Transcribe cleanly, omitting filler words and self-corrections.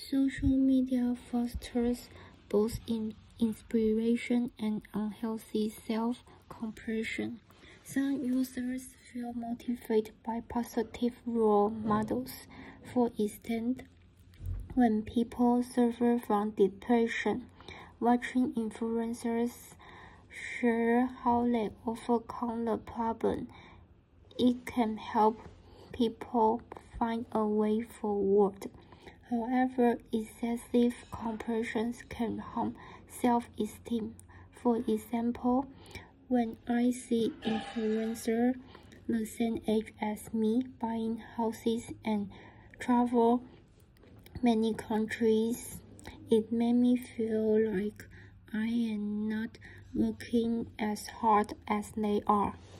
Social media fosters both inspiration and unhealthy self-comparison. Some users feel motivated by positive role models. For instance, when people suffer from depression, watching influencers share how they overcome the problem, it can help people find a way forward. However, excessive comparison can harm self-esteem. For example, when I see influencers the same age as me buying houses and travel many countries, it made me feel like I am not working as hard as they are.